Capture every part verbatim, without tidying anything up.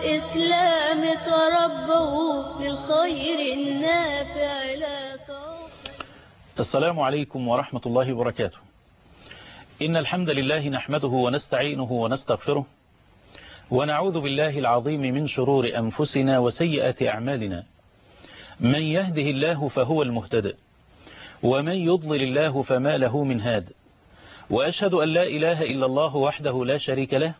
الإسلام تربوا بالخير النافع لا توصل. السلام عليكم ورحمة الله وبركاته. إن الحمد لله نحمده ونستعينه ونستغفره ونعوذ بالله العظيم من شرور أنفسنا وسيئات أعمالنا. من يهده الله فهو المهتدى ومن يضلل الله فما له من هاد، وأشهد أن لا إله إلا الله وحده لا شريك له،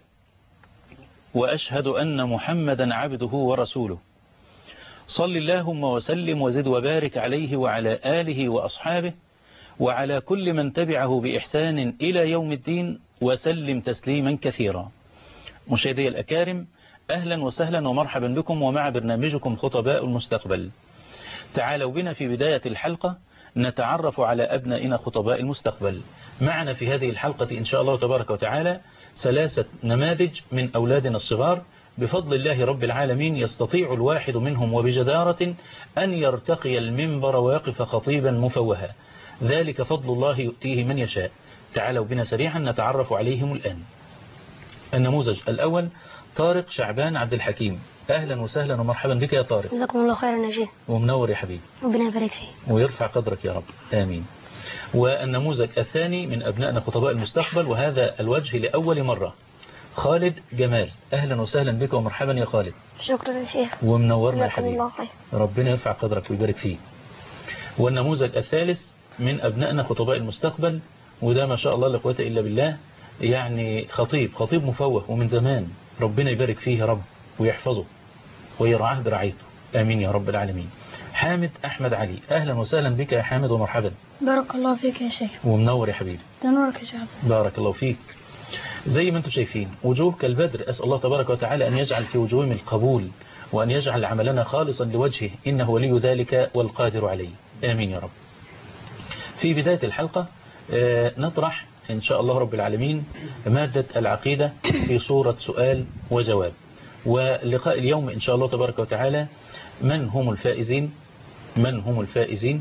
وأشهد أن محمدا عبده ورسوله. صل اللهم وسلم وزد وبارك عليه وعلى آله وأصحابه وعلى كل من تبعه بإحسان إلى يوم الدين وسلم تسليما كثيرا. مشاهدي الأكارم، أهلا وسهلا ومرحبا بكم ومع برنامجكم خطباء المستقبل. تعالوا بنا في بداية الحلقة نتعرف على أبنائنا خطباء المستقبل. معنا في هذه الحلقة إن شاء الله تبارك وتعالى ثلاثة نماذج من أولادنا الصغار بفضل الله رب العالمين. يستطيع الواحد منهم وبجدارة أن يرتقي المنبر ويقف خطيبا مفوها، ذلك فضل الله يؤتيه من يشاء. تعالوا بنا سريعا نتعرف عليهم الآن. النموذج الأول طارق شعبان عبد الحكيم. أهلا وسهلا ومرحبا بك يا طارق. جزاكم الله خيرا يا شيخ. ومنور يا حبيبي. ربنا يبارك فيك ويرفع قدرك يا رب، آمين. والنموذج الثاني من أبنائنا خطباء المستقبل، وهذا الوجه لأول مرة، خالد جمال. أهلا وسهلا بك ومرحبا يا خالد. شكرا يا شيخ. ومنورنا يا حبيبي. الله خير. ربنا يرفع قدرك ويبارك فيك. والنموذج الثالث من أبنائنا خطباء المستقبل، وده ما شاء الله لا قوة إلا بالله، يعني خطيب خطيب مفوه ومن زمان. ربنا يبارك فيه يا رب ويحفظه ويرعاه برعايته، آمين يا رب العالمين. حامد أحمد علي. أهلا وسهلا بك يا حامد ومرحبا. بارك الله فيك يا شيخ. ومنور يا حبيبي. تنورك يا شيخ. بارك الله فيك. زي ما انتم شايفين وجوه كالبدر، أسأل الله تبارك وتعالى أن يجعل في وجوههم القبول وأن يجعل عملنا خالصا لوجهه، إنه ولي ذلك والقادر عليه، آمين يا رب. في بداية الحلقة نطرح إن شاء الله رب العالمين مادة العقيدة في صورة سؤال وجواب. ولقاء اليوم إن شاء الله تبارك وتعالى من هم الفائزين من هم الفائزين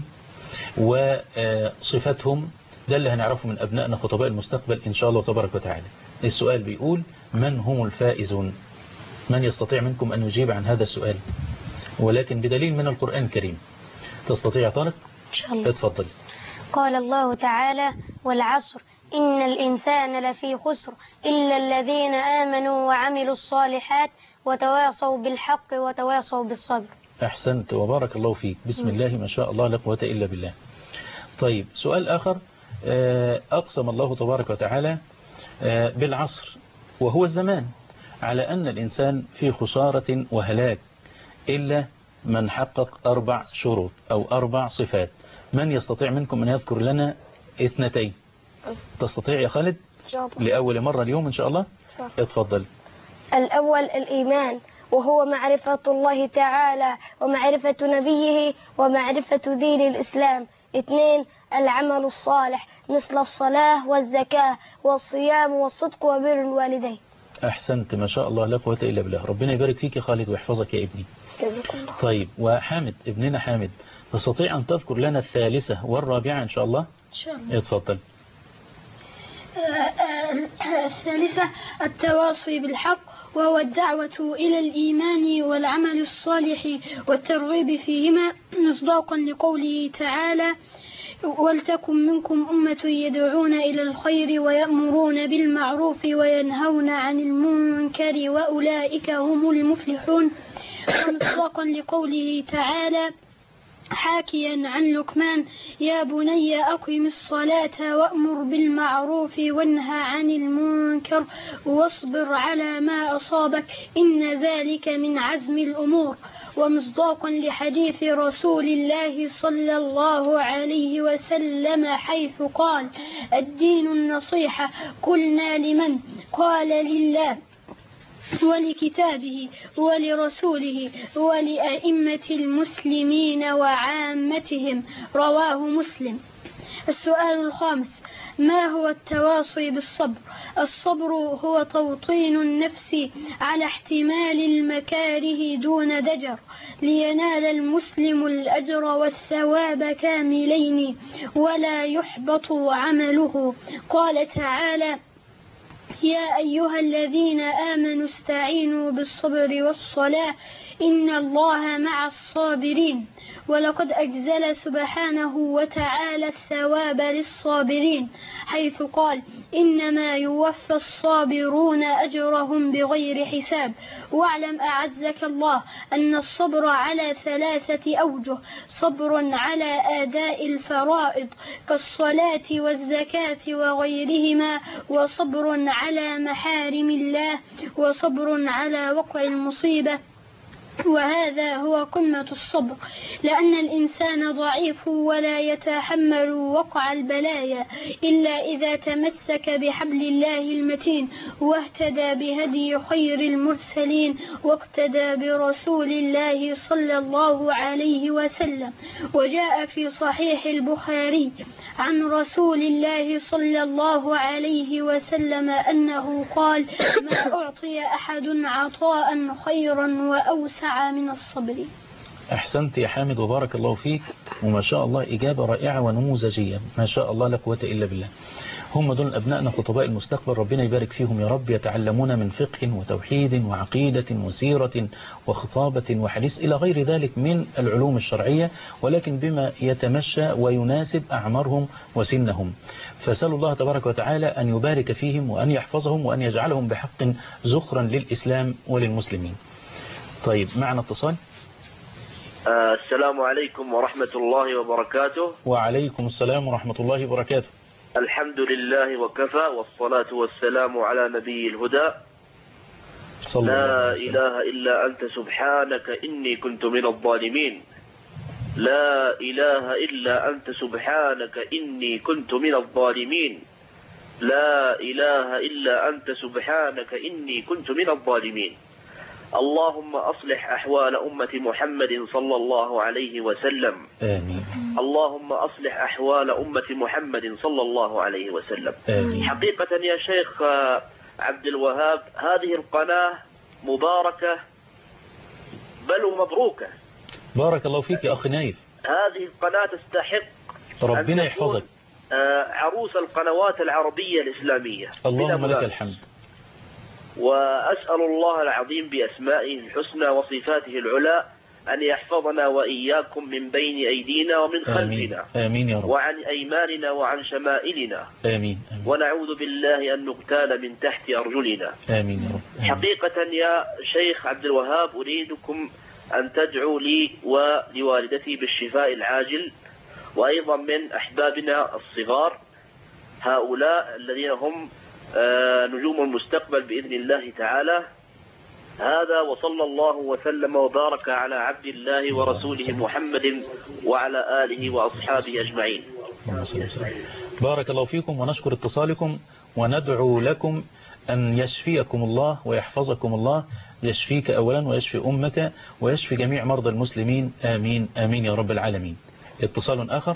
وصفتهم، ده اللي هنعرفه من أبنائنا خطباء المستقبل إن شاء الله تبارك وتعالى. السؤال بيقول من هم الفائزون؟ من يستطيع منكم أن يجيب عن هذا السؤال ولكن بدليل من القرآن الكريم؟ تستطيع يا طارق؟ إن شاء الله. اتفضل. قال الله تعالى: والعصر إن الإنسان لفي خسر إلا الذين آمنوا وعملوا الصالحات وتواصوا بالحق وتواصوا بالصبر. أحسنت وبارك الله فيك. بسم الله ما شاء الله لا قوة إلا بالله. طيب سؤال آخر، أقسم الله تبارك وتعالى بالعصر وهو الزمان على أن الإنسان في خسارة وهلاك إلا من حقق أربع شروط أو أربع صفات. من يستطيع منكم أن يذكر لنا اثنتين؟ تستطيع يا خالد؟ لأول مرة اليوم إن شاء الله. اتفضل. الأول الإيمان، وهو معرفة الله تعالى ومعرفة نبيه ومعرفة دين الإسلام. اثنين العمل الصالح مثل الصلاة والزكاة والصيام والصدق وبر الوالدين. أحسنت ما شاء الله لا قوة إلا بالله. ربنا يبارك فيك يا خالد ويحفظك يا ابني. طيب وحامد ابننا حامد، تستطيع أن تذكر لنا الثالثة والرابعة إن شاء الله؟ إن شاء الله. اتفضل. الثالثة التواصي بالحق، وهو الدعوة إلى الإيمان والعمل الصالح والترغيب فيهما مصداقا لقوله تعالى: ولتكن منكم أمة يدعون إلى الخير ويأمرون بالمعروف وينهون عن المنكر وأولئك هم المفلحون. ومصداقا لقوله تعالى حاكيا عن لقمان: يا بني أقم الصلاة وأمر بالمعروف وانهى عن المنكر واصبر على ما أصابك إن ذلك من عزم الأمور. ومصداقا لحديث رسول الله صلى الله عليه وسلم حيث قال: الدين النصيحة. قلنا لمن؟ قال لله ولكتابه ولرسوله ولأئمة المسلمين وعامتهم. رواه مسلم. السؤال الخامس: ما هو التواصي بالصبر؟ الصبر هو توطين النفس على احتمال المكاره دون ضجر لينال المسلم الأجر والثواب كاملين ولا يحبط عمله. قال تعالى: يا أيها الذين آمنوا استعينوا بالصبر والصلاة إن الله مع الصابرين. ولقد أجزل سبحانه وتعالى الثواب للصابرين حيث قال إنما يوفى الصابرون أجرهم بغير حساب. واعلم أعزك الله أن الصبر على ثلاثة أوجه: صبر على أداء الفرائض كالصلاة والزكاة وغيرهما، وصبر على محارم الله، وصبر على وقع المصيبة. وهذا هو قمة الصبر، لأن الإنسان ضعيف ولا يتحمل وقع البلايا إلا إذا تمسك بحبل الله المتين واهتدى بهدي خير المرسلين واقتدى برسول الله صلى الله عليه وسلم. وجاء في صحيح البخاري عن رسول الله صلى الله عليه وسلم أنه قال: ما أعطي أحد عطاء خيرا وأوسع من الصبر. أحسنت يا حامد وبارك الله فيك، وما شاء الله إجابة رائعة ونموذجية، ما شاء الله لا قوة إلا بالله. هم دول أبنائنا خطباء المستقبل، ربنا يبارك فيهم يا رب، يتعلمون من فقه وتوحيد وعقيدة وسيرة وخطابة وحديث إلى غير ذلك من العلوم الشرعية، ولكن بما يتمشى ويناسب أعمارهم وسنهم. فسأل الله تبارك وتعالى أن يبارك فيهم وأن يحفظهم وأن يجعلهم بحق زخرا للإسلام وللمسلمين. طيب معنا اتصال. آه السلام عليكم ورحمة الله وبركاته. وعليكم السلام ورحمة الله وبركاته. الحمد لله وكفى، والصلاة والسلام على نبي الهدى. صلى لا الله عليه وسلم. إله إلا أنت سبحانك إني كنت من الظالمين. لا إله إلا أنت سبحانك إني كنت من الظالمين. لا إله إلا أنت سبحانك إني كنت من الظالمين. اللهم أصلح أحوال أمة محمد صلى الله عليه وسلم. آمين. اللهم أصلح أحوال أمة محمد صلى الله عليه وسلم. آمين. حقيقة يا شيخ عبد الوهاب، هذه القناة مباركة بل ومبروكة. بارك الله فيك يا أخي نايف. هذه القناة تستحق ربنا يحفظك. عروس القنوات العربية الإسلامية. اللهم لك الحمد. وأسأل الله العظيم بأسمائه الحسنى وصفاته العلى أن يحفظنا وإياكم من بين أيدينا ومن خلفنا. آمين. آمين يا رب. وعن أيماننا وعن شمائلنا. آمين. آمين. ونعوذ بالله أن نغتال من تحت أرجلنا. آمين يا رب. آمين. حقيقة يا شيخ عبد الوهاب، أريدكم أن تدعوا لي ولوالدتي بالشفاء العاجل، وأيضا من أحبابنا الصغار هؤلاء الذين هم نجوم المستقبل بإذن الله تعالى. هذا وصلى الله وسلم وبارك على عبد الله ورسوله محمد وعلى آله وأصحابه أجمعين. بارك الله فيكم ونشكر اتصالكم وندعو لكم أن يشفيكم الله ويحفظكم الله، يشفيك أولا ويشفي أمك ويشفي جميع مرضى المسلمين. آمين آمين يا رب العالمين. اتصال آخر.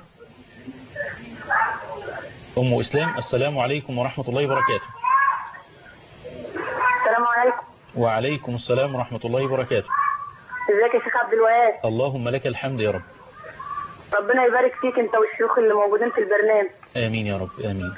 أم إسلام، السلام عليكم ورحمة الله وبركاته. السلام عليكم. وعليكم السلام ورحمة الله وبركاته. ازيك يا شيخ عبد الوهاب؟ اللهم لك الحمد يا رب. ربنا يبارك فيك انت والشيوخ اللي موجودين في البرنامج. آمين يا رب. آمين.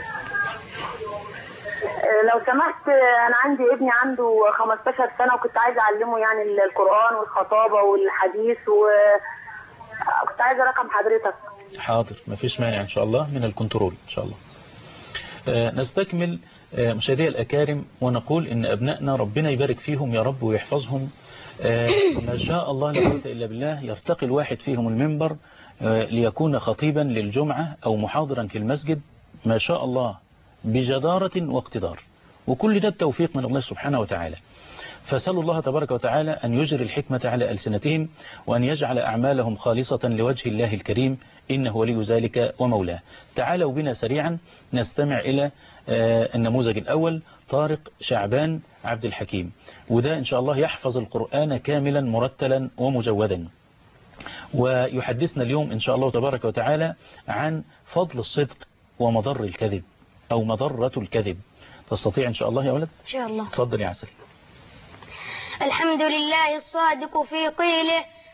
لو سمحت، انا عندي ابني عنده خمستاشر سنة وكنت عايزه اعلمه يعني القرآن والخطابة والحديث، وكنت عايزه رقم حضرتك. حاضر، ما فيش مانع إن شاء الله من الكنترول إن شاء الله. آه نستكمل آه مشاهدي الأكارم ونقول إن أبنائنا ربنا يبارك فيهم يا رب ويحفظهم. آه ما شاء الله لا قوة إلا بالله، يرتقي الواحد فيهم المنبر آه ليكون خطيبا للجمعة أو محاضرا في المسجد، ما شاء الله بجدارة واقتدار، وكل ده التوفيق من الله سبحانه وتعالى. فسألوا الله تبارك وتعالى أن يجري الحكمة على ألسنتهم وأن يجعل أعمالهم خالصة لوجه الله الكريم، إنه ولي ذلك ومولاه. تعالوا بنا سريعا نستمع إلى النموذج الأول، طارق شعبان عبد الحكيم، وده إن شاء الله يحفظ القرآن كاملا مرتلا ومجودا، ويحدثنا اليوم إن شاء الله تبارك وتعالى عن فضل الصدق ومضر الكذب أو مضرة الكذب. تستطيع إن شاء الله يا ولد؟ إن شاء الله. تفضل يا عسل. الحمد لله الصادق في قيله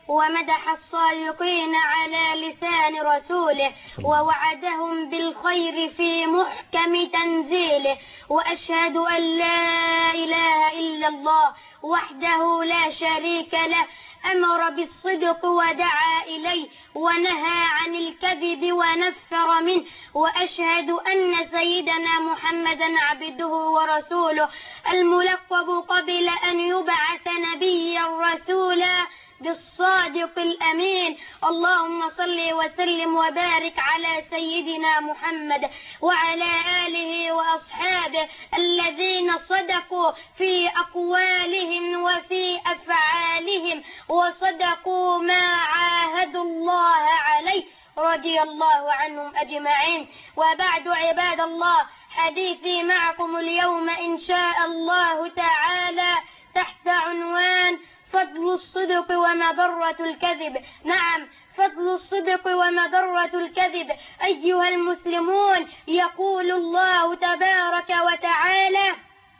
ومدح الصادقين على لسان رسوله ووعدهم بالخير في محكم تنزيله. وأشهد أن لا إله إلا الله وحده لا شريك له أمر بالصدق ودعا إليه ونهى عن الكذب ونفر منه. وأشهد أن سيدنا محمدا عبده ورسوله الملقب قبل أن يبعث نبيا رسولا بالصادق الأمين. اللهم صل وسلم وبارك على سيدنا محمد وعلى آله وأصحابه الذين صدقوا في أقوالهم وفي أفعالهم وصدقوا ما عاهدوا الله عليه رضي الله عنهم أجمعين. وبعد عباد الله، حديثي معكم اليوم إن شاء الله تعالى تحت عنوان فضل الصدق ومضرة الكذب. نعم، فضل الصدق ومضرة الكذب. أيها المسلمون، يقول الله تبارك وتعالى: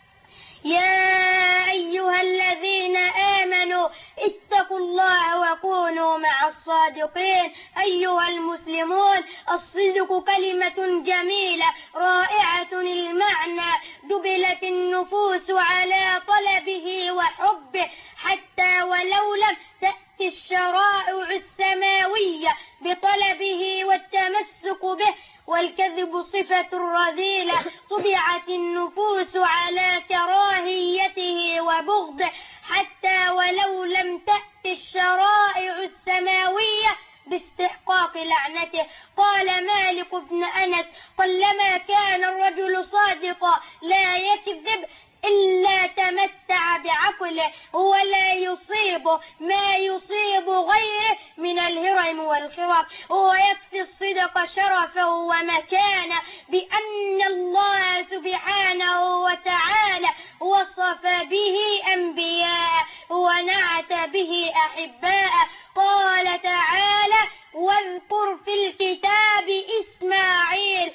يا أيها الذين آمنوا اتقوا الله وكونوا مع الصادقين. أيها المسلمون، الصدق كلمة جميلة رائعة المعنى، دبلت النفوس على طلبه وحبه حتى ولو لم تأتي الشرائع السماوية بطلبه والتمسك به. والكذب صفة رذيلة طبعت النفوس على كراهيته وبغضه حتى ولو لم تأتي الشرائع السماوية باستحقاق لعنته. قال مالك بن أنس: قلما كان الرجل صادقا لا يكذب إلا تمتع بعقله ولا يصيب ما يصيب غيره من الهرم والخرف. ويكفي الصدق شرفا ومكانه بأن الله سبحانه وتعالى وصف به أنبياء ونعت به أحباء. قال تعالى: واذكر في الكتاب إسماعيل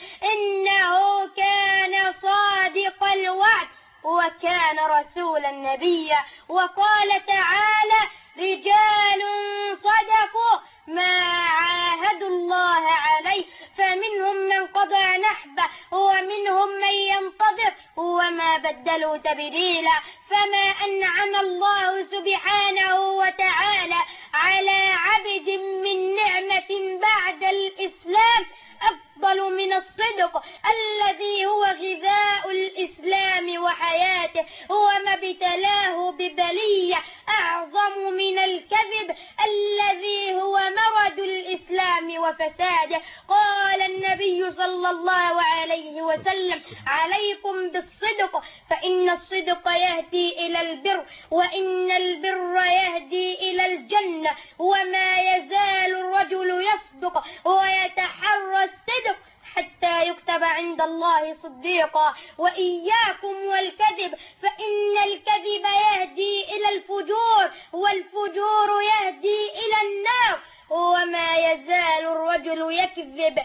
إنه كان صادق الوعد وكان رسولا نبيا. وقال تعالى: رجال صدقوا ما عاهدوا الله عليه فمنهم من قضى نحبه ومنهم من ينتظر وما بدلوا تبديلا. فما أنعم الله سبحانه وتعالى على عبد من نعمة بعد الإسلام أفضل من الصدق الذي هو غذاء الإسلام وحياته، وما ابتلاه ببلية أعظم من الكذب الذي هو مرض الإسلام وفساده. قال النبي صلى الله عليه وسلم: عليكم بالصدق فإن الصدق يهدي إلى البر وإن البر يهدي إلى الجنة. وما يزال الرجل يصدق ويتحرى الصدق حتى يكتب عند الله صديقا. وإياكم والكذب فإن الكذب يهدي إلى الفجور والفجور يهدي إلى النار. وما يزال الرجل يكذب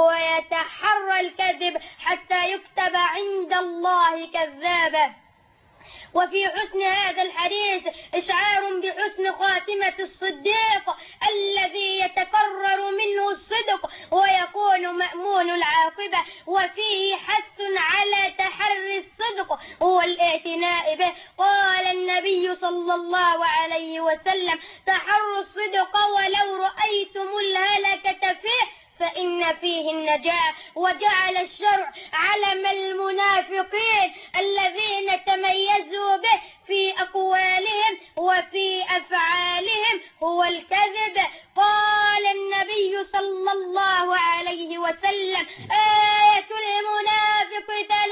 ويتحرى الكذب حتى يكتب عند الله كذابا. وفي حسن هذا الحديث إشعار بحسن خاتمة الصديق الذي يتكرر منه الصدق ويكون مأمون العاقبة. وفيه حث على تحري الصدق والاعتناء به. قال النبي صلى الله عليه وسلم: تحروا الصدق ولو رأيتم الهلكة فيه فإن فيه النجاة. وجعل الشرع علم المنافقين الذين تميزوا به في أقوالهم وفي أفعالهم هو الكذب. قال النبي صلى الله عليه وسلم: آية المنافق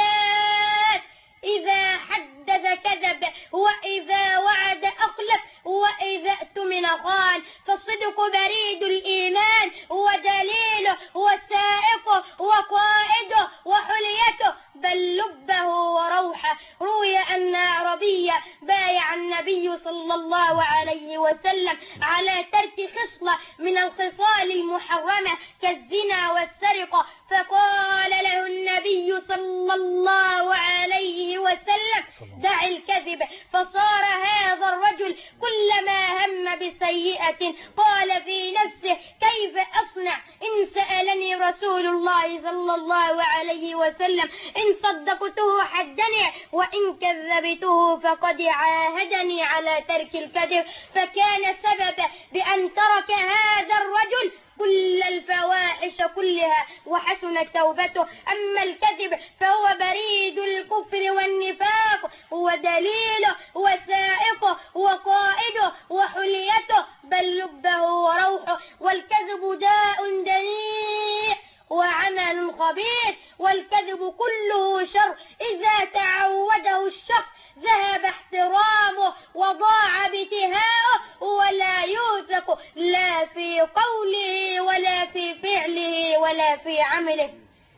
ثلاث: إذا حدث كذب وإذا وعد أخلف وإذا اؤتمن خان. فالصدق بريد الإيمان ودليله وسائقه وقائده وحليته بل لبه وروحه. روي أن أعرابيا بايع النبي صلى الله عليه وسلم على ترك خصلة من الخصال المحرمة كالزنا والسرقة، فقال له النبي صلى الله عليه وسلم: دع الكذب. فصار هذا الرجل كلما هم بسيئة قال في نفسه كيف أصنع إن سألني رسول الله صلى الله عليه وسلم إن صدقته حدني وإن كذبته فقد عاهدني على ترك الكذب، فكان سبب بأن ترك هذا الرجل كل الفواحش كلها وحسنت توبته. أما الكذب فهو بريد الكفر والنفاق ودليله وسائقه وقائده وحليته بل لبه وروحه. والكذب داء دنيء وعمل خبيث، والكذب كله شر. إذا تعوده الشخص ذهب احترامه وضاع ابتهاؤه ولا يوثق لا في قوله ولا في فعله ولا في عمله.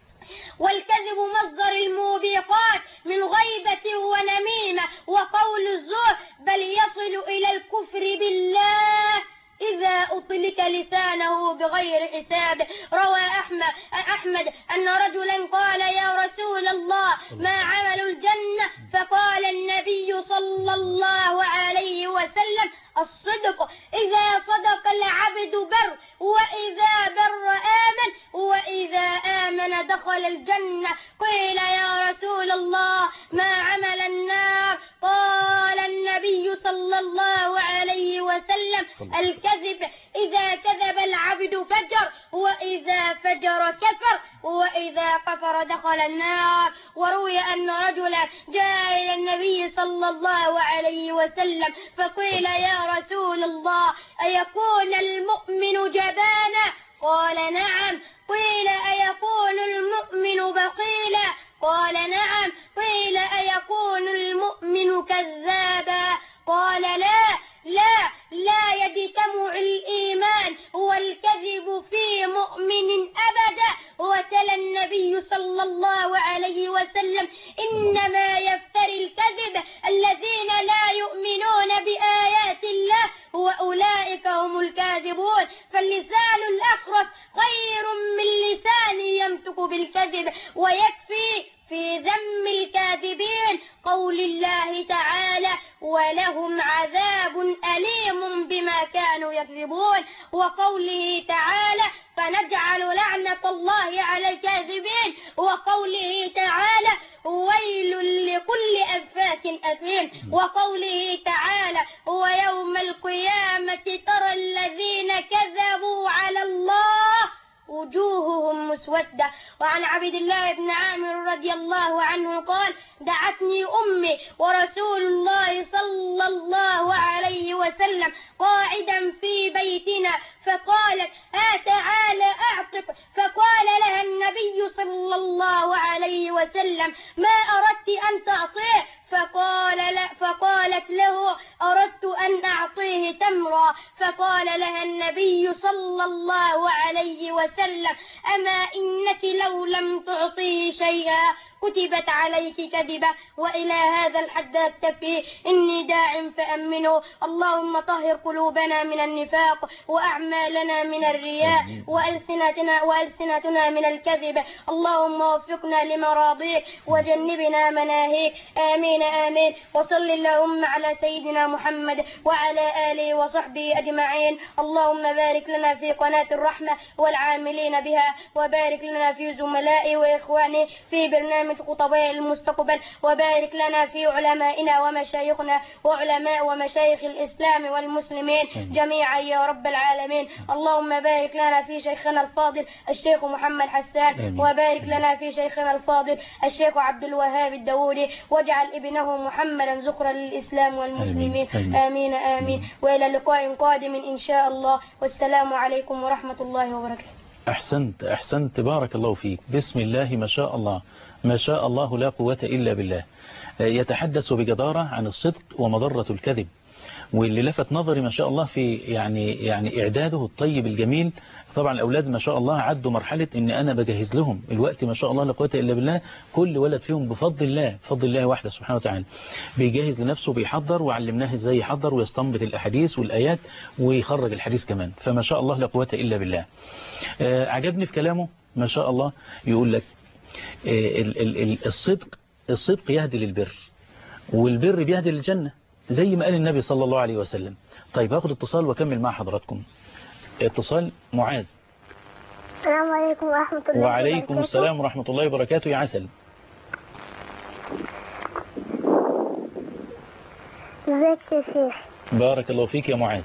والكذب مصدر الموبقات من غيبة ونميمة وقول الزور، بل يصل إلى الكفر بالله إذا أطلق لسانه بغير حساب. روى أحمد, أحمد أن رجلا قال يا رسول الله ما عمل الجنة؟ فقال النبي صلى الله عليه وسلم الصدق، إذا صدق العبد بر، وإذا بر آمن، وإذا آمن دخل الجنة. قيل يا رسول الله ما عمل النار؟ قال النبي صلى الله عليه وسلم الكذب، إذا كذب العبد فجر، وإذا فجر كفر، وإذا كفر دخل النار. وروي أن رجلا جاء إلى النبي صلى الله عليه وسلم فقيل يا رسول الله أيكون المؤمن جبانا؟ قال نعم. قيل أيكون المؤمن بخيلا؟ قال نعم. قيل أيكون المؤمن كذابا؟ قال لا لا لا يجتمع الإيمان والكذب في مؤمن أبدا. وتلا النبي صلى الله عليه وسلم إنما يفتري الكذب الذين لا يؤمنون بآيات الله وأولئك هم الكاذبون. فاللسان الأخرس خير من لسان ينطق بالكذب. ويكفي في ذم الكاذبين قول الله تعالى ولهم عذاب أليم بما كانوا يكذبون، وقوله تعالى فنجعل لعنة الله على الكاذبين، وقوله تعالى ويل لكل أفاك أثيم، وقوله تعالى ويوم القيامة ترى الذين كذبوا على الله وجوههم مسودة. وعن عبد الله بن عامر رضي الله عنه قال دعتني أمي ورسول الله صلى الله عليه وسلم قاعدا في بيتنا فقالت ها تعالى أعطك، فقال لها النبي صلى الله عليه وسلم ما أردت أن تعطيه؟ فقال لا فقالت له أردت أن أعطيه تمرا. فقال لها النبي صلى الله عليه وسلم أما إنك لو لم تعطيه شيئا كتبت عليك كذبة. وإلى هذا الحد أكتفي، إني داع فأمنوا. اللهم طهر قلوبنا من النفاق وأعمالنا من الرياء وألسنتنا, وألسنتنا من الكذب. اللهم وفقنا لمراضيك وجنبنا مناهيك. آمين آمين. وصل اللهم على سيدنا محمد وعلى آله وصحبه أجمعين. اللهم بارك لنا في قناة الرحمة والعاملين بها، وبارك لنا في زملائي وإخواني في برنامج خطباء المستقبل، وبارك لنا في علمائنا ومشايخنا وعلماء ومشايخ الإسلام والمسلمين جميعا يا رب العالمين. اللهم بارك لنا في شيخنا الفاضل الشيخ محمد حسان، وبارك لنا في شيخنا الفاضل الشيخ عبد الوهاب الدولي، واجعل ابنه محمدا ذخرا للإسلام والمسلمين. آمين آمين. وإلى لقاء قادم إن شاء الله، والسلام عليكم ورحمة الله وبركاته. أحسنت أحسنت بارك الله فيك. بسم الله ما شاء الله ما شاء الله لا قوة إلا بالله. يتحدث بجدارة عن الصدق ومضرة الكذب، واللي لفت نظري ما شاء الله في يعني يعني إعداده الطيب الجميل. طبعا الأولاد ما شاء الله عدوا مرحلة إن أنا بجهز لهم الوقت ما شاء الله لا قوة إلا بالله. كل ولد فيهم بفضل الله بفضل الله وحده سبحانه وتعالى بيجهز لنفسه بيحضر، وعلمناه إزاي يحضر ويستنبط الأحاديث والآيات ويخرج الحديث كمان. فما شاء الله لا قوة إلا بالله. آه عجبني في كلامه ما شاء الله. يقول لك آه ال ال ال الصدق الصدق يهدي للبر، والبر بيهدي للجنة. زي ما قال النبي صلى الله عليه وسلم. طيب هاخد اتصال وأكمل مع حضراتكم. اتصال معاذ. السلام عليكم ورحمة الله وبركاته. وعليكم السلام ورحمة الله وبركاته يا عسل. ازيك يا شيخ؟ بارك الله فيك يا معاذ.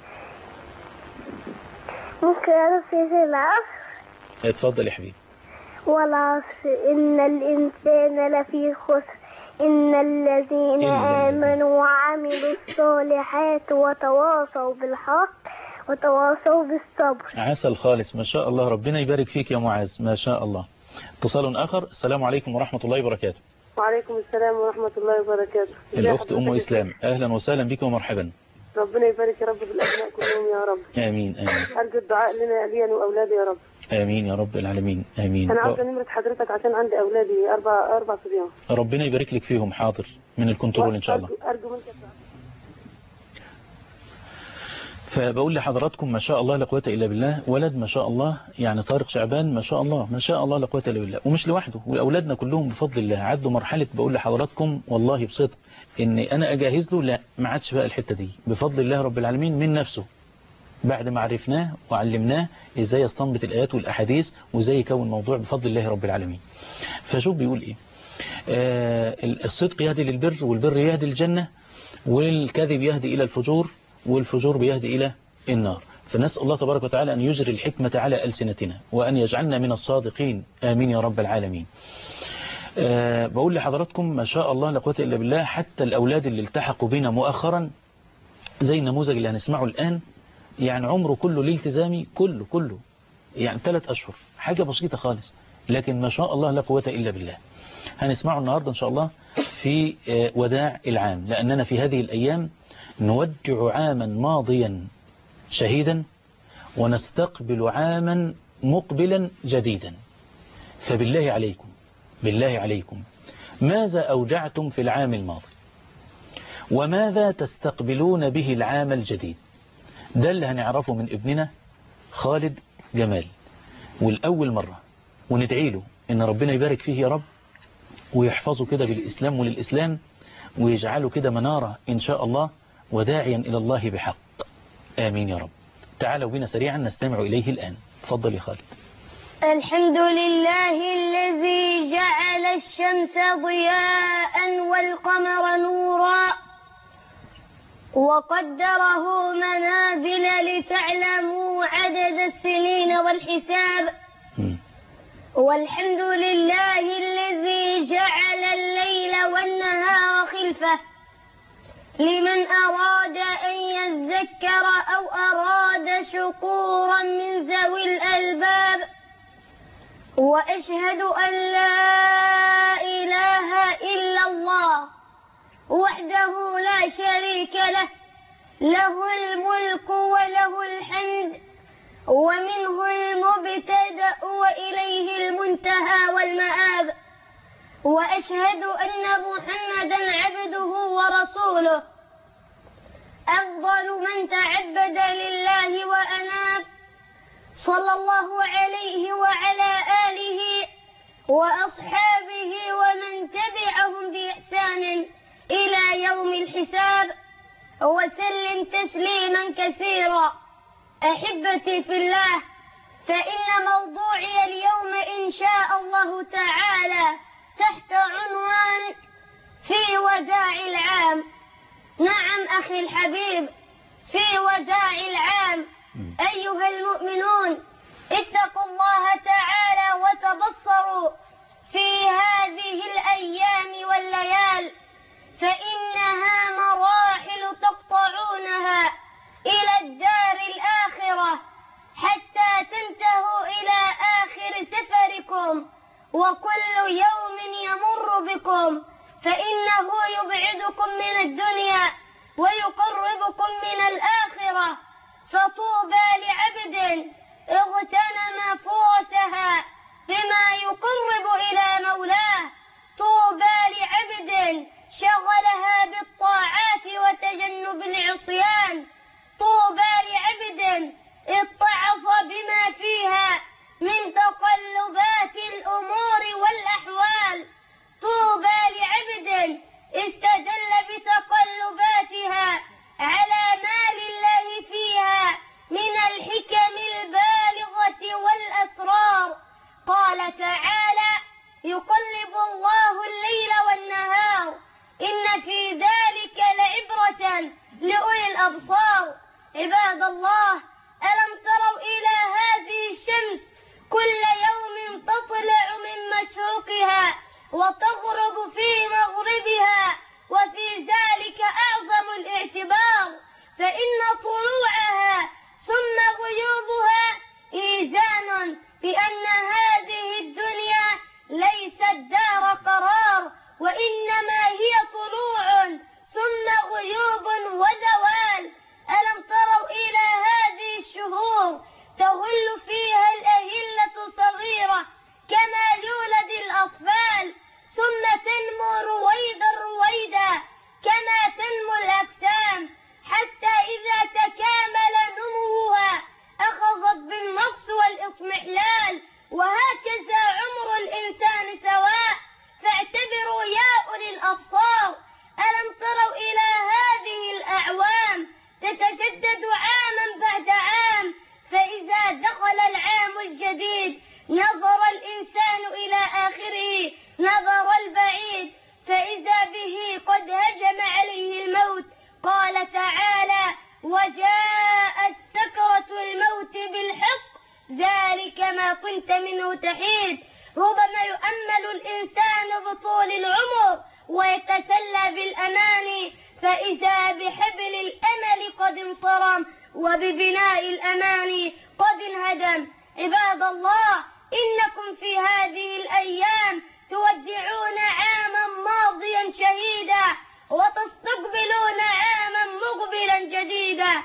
ممكن أعرف في العصر؟ اتفضل يا حبيبي. والعصر إن الإنسان لفي خسر إن الذين إلا آمنوا وعملوا الصالحات وتواصوا بالحق وتواصوا بالصبر. عسل خالص ما شاء الله، ربنا يبارك فيك يا معاذ ما شاء الله. اتصال آخر. السلام عليكم ورحمة الله وبركاته. وعليكم السلام ورحمة الله وبركاته. الأخت أم إسلام، أهلا وسهلا بك ومرحبا. ربنا يبارك يا رب في الأبناء كلهم يا رب. آمين آمين. أرجو الدعاء لنا لي وأولادي يا رب. آمين يا رب العالمين آمين. أنا عاوزة نمرة حضرتك عشان عندي أولادي أربع أربع صبيان. ربنا يبارك لك فيهم. حاضر من الكنترول إن شاء الله. أرجو منك الدعاء. فبقول لحضراتكم ما شاء الله لا قوه الا بالله، ولد ما شاء الله يعني طارق شعبان ما شاء الله ما شاء الله لا قوه الا بالله، ومش لوحده، واولادنا كلهم بفضل الله عدوا مرحله. بقول لحضراتكم والله بصدق ان انا اجهز له، لا ما عادش بقى الحته دي بفضل الله رب العالمين من نفسه، بعد ما عرفناه وعلمناه ازاي يستنبط الايات والاحاديث وازاي يكون موضوع بفضل الله رب العالمين. فشوف بيقول ايه، آه الصدق يهدي للبر والبر يهدي للجنه والكذب يهدي الى الفجور والفجور بيهدي إلى النار. فنسأل الله تبارك وتعالى أن يجري الحكمة على ألسنتنا وأن يجعلنا من الصادقين آمين يا رب العالمين. أه بقول لحضراتكم ما شاء الله لا قوة إلا بالله، حتى الأولاد اللي التحقوا بنا مؤخرا زي النموذج اللي هنسمعه الآن، يعني عمره كله الالتزامي كله كله يعني ثلاث أشهر، حاجة بسيطة خالص، لكن ما شاء الله لا قوة إلا بالله. هنسمعه النهاردة إن شاء الله في وداع العام، لأننا في هذه الأيام نودع عاما ماضيا شهيدا ونستقبل عاما مقبلا جديدا. فبالله عليكم بالله عليكم ماذا أودعتم في العام الماضي وماذا تستقبلون به العام الجديد؟ ده اللي هنعرفه من ابننا خالد جمال، والأول مرة وندعي له إن ربنا يبارك فيه يا رب ويحفظه كده بالإسلام وللإسلام ويجعله كده منارة إن شاء الله وداعيا إلى الله بحق آمين يا رب. تعالوا بنا سريعا نستمع إليه الآن. تفضل يا خالد. الحمد لله الذي جعل الشمس ضياء والقمر نورا وقدره منازل لتعلموا عدد السنين والحساب. والحمد لله الذي جعل الليل والنهار خلفة لمن أراد أن يذكر أو أراد شكورا من ذوي الألباب. وأشهد أن لا إله إلا الله وحده لا شريك له، له الملك وله الحمد ومنه المبتدأ وإليه المنتهى والمآب. وأشهد أن محمدا عبده ورسوله أفضل من تعبد لله وأناب، صلى الله عليه وعلى آله وأصحابه ومن تبعهم بإحسان إلى يوم الحساب، وسلم تسليما كثيرا. أحبتي في الله، فإن موضوعي اليوم إن شاء الله تعالى تحت عنوان في وداع العام. نعم أخي الحبيب، في وداع العام أيها المؤمنون اتقوا الله تعالى وتبصروا في هذه الأيام والليال، فإنها مراحل تقطعونها إلى الدار الآخرة حتى تنتهوا إلى آخر سفركم، وكل يوم يمر بكم فإنه يبعدكم من الدنيا ويقربكم من الآخرة. فطوبى لعبد اغتنم فرصها بما يقرب إلى مولاه، طوبى لعبد شغلها بالطاعات وتجنب العصيان، طوبى لعبد اتعظ بما فيها من تقلبات الأمور والأحوال، طوبى لعبد استدل بتقلبات عباد الله، ألم تروا إلى هذه الشمس كل يوم تطلع من مشرقها وتغرب في مغربها، وفي ذلك أعظم الاعتبار، فإن طلوعها ثم غيوبها إيذان بأن هذه الدنيا ليست دار قرار، وإنما هي طلوع ثم غيوب وزوال. ألم تروا إلى هذه الشهور تهل فيها الأهلة صغيرة كما يولد الأطفال، ثم تنمو رويدا رويدا كما تنمو الأجسام، حتى إذا تكامل نموها أخذت بالنقص والإضمحلال، وهكذا عمر الإنسان سواء، فاعتبروا يا أولي الأبصار. ألم تروا إلى هذه الأعوام تتجدد عاما بعد عام، فإذا دخل العام الجديد نظر الإنسان إلى آخره نظر البعيد، فإذا به قد هجم عليه الموت. قال تعالى: وجاءت سكرة الموت بالحق ذلك ما كنت منه تحيد. ربما يؤمل الإنسان بطول العمر ويتسلى بالأمان، فإذا بحبل الأمل قد انصرم وببناء الأمان قد انهدم. عباد الله، إنكم في هذه الأيام تودعون عاما ماضيا شهيدا وتستقبلون عاما مقبلا جديدا،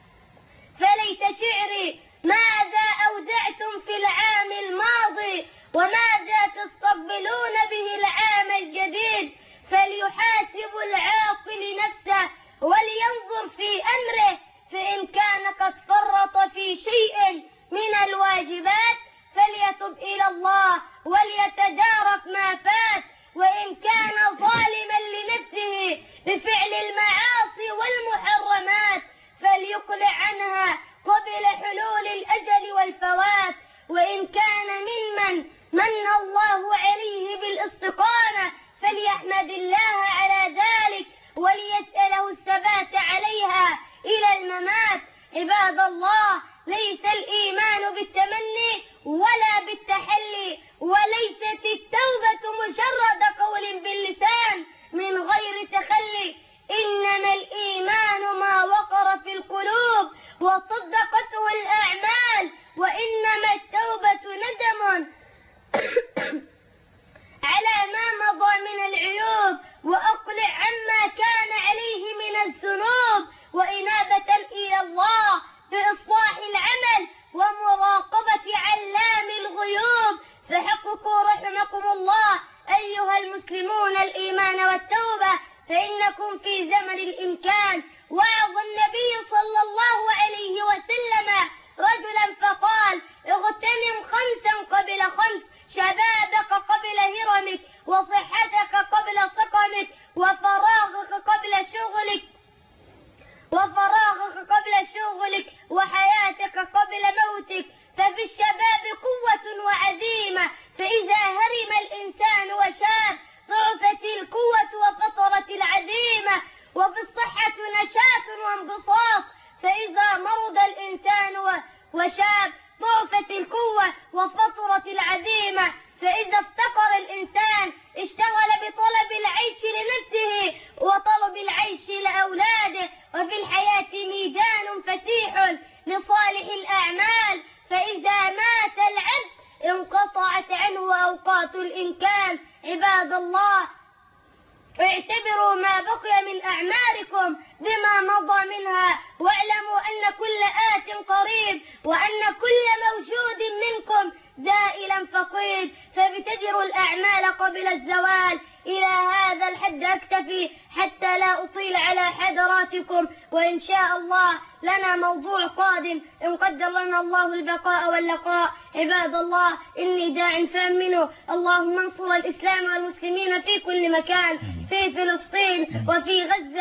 فليت شعري ماذا أودعتم في العام الماضي وماذا تستقبلون به العام الجديد. فليحاسب العاقل نفسه ولينظر في أمره، فإن كان قد فرط في شيء من الواجبات فليتب إلى الله وليتدارك ما فات، وإن كان ظالما لنفسه بفعل المعاصي والمحرمات فليقلع عنها قبل حلول الأجل والفوات، وإن كان ممن من الله عليه بالاستقامة فليحمد الله على ذلك وليسأله الثبات عليها إلى الممات. عباد الله، ليس الإيمان بالتمني ولا بالتحلي، وليست التوبة مجرد قول باللسان من غير تخلي، إنما الإيمان ما وقر في القلوب وصدقته الأعمال، وإنما التوبة ندم على ما مضى من العيوب وأقلع عما كان عليه من الذنوب، وإنابة إلى الله بإصلاح العمل ومراقبة علام الغيوب. فحققوا رحمكم الله أيها المسلمون الإيمان والتوبة، فإنكم في زمن الإمكان. وعظ النبي صلى الله عليه وسلم رجلا فقال: اغتنم خمسا قبل خمس، شبابك قبل هرمك، وصحتك قبل سقمك، وفراغك قبل شغلك وفراغك قبل شغلك وحياتك قبل موتك. ففي الشباب قوة وعزيمة، فإذا هرم الإنسان وشاب ضعفت القوة وفطرت العزيمة، وفي الصحة نشاط وانبساط، فإذا مرض الإنسان وشاب ضعفت القوة وفطرت العزيمة، فإذا افتقر الإنسان اشتغل بطلب العيش لنفسه وطلب العيش لأولاده. وفي الحياة ميدان فتيح لصالح الأعمال، فإذا مات العبد انقطعت عنه أوقات الإمكان. عباد الله، اعتبروا ما بقي من أعماركم بما مضى منها، واعلموا أن كل آت قريب، وأن كل موجود منكم زائلا فقيد، فابتدروا الأعمال قبل الزوال. إلى هذا الحد أكتفي حتى لا أطيل على حضراتكم، وإن شاء الله لنا موضوع قادم إن قدر لنا الله البقاء واللقاء. عباد الله، إني داع فأمنوا، اللهم انصر الإسلام والمسلمين في كل مكان، في فلسطين وفي غزة